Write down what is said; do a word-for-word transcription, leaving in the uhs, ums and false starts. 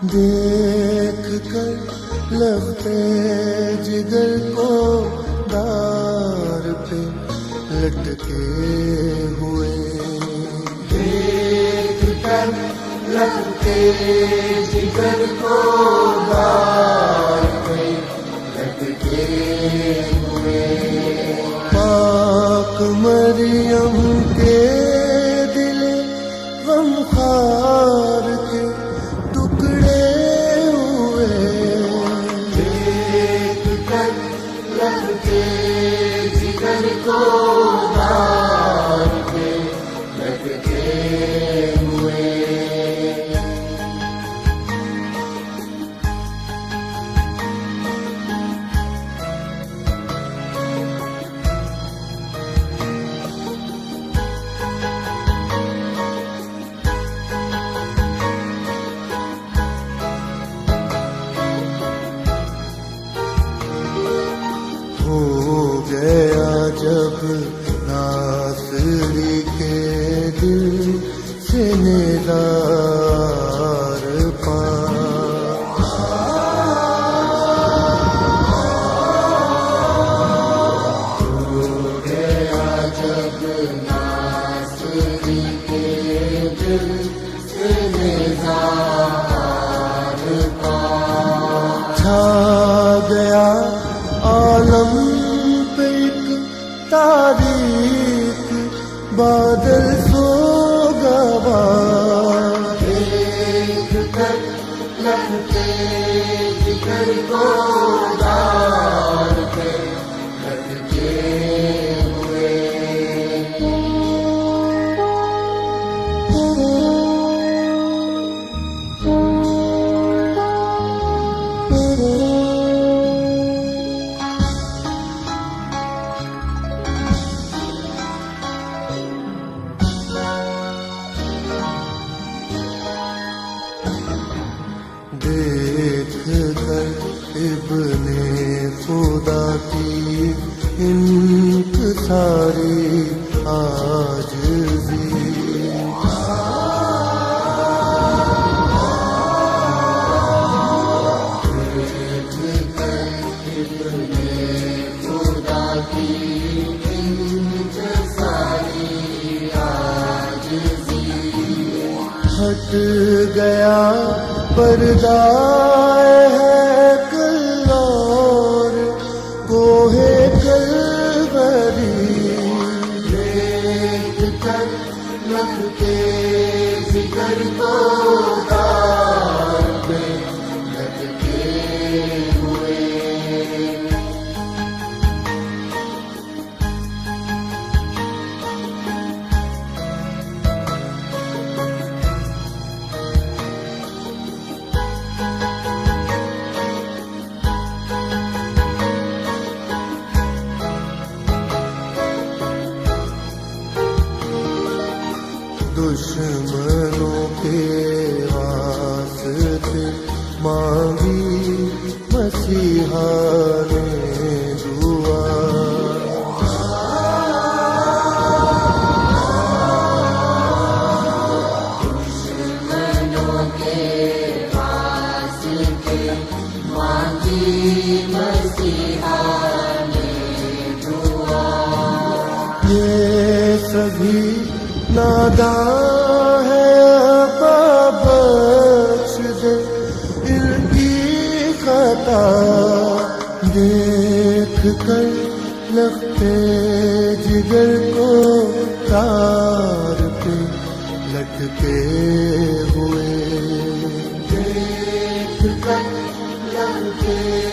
देख कर लगते जिगर को दार पे लटके हुए, देख कर लगते जिगर को दार पे लटके हुए। पाक मरियम के दिल गमखार के टुकड़े हुए, देख कर लगते जिगर को दार पे लटके हुए। हो गया जब नासरी के दिल से नेज़ार पार, हो गया जब नासरी के दिल से नेज़ार पार, छा गया आलम पे एक तारीख बादल सो गवा, देख कर लगते जिगर को दार पे लटके हुए। देख कर इब्ने खुदा की इंतसारी आजिज़ी, देख कर इब्ने खुदा की इंतसारी आजिज़ी, हट गया पर्दा है कल और कोहे कलवरी, देख कर लगते जिगर को दार पे लटके हुए। दुश्मनों के वास्ते मांगी मसीहा ने दुआ, दुश्मनों के वास्ते मांगी मसीहा ने दुआ। ये सभी नादां है बख्श दे इनकी खता, देख कर लगते जिगर को तार पे लटके हुए, देख कर लगते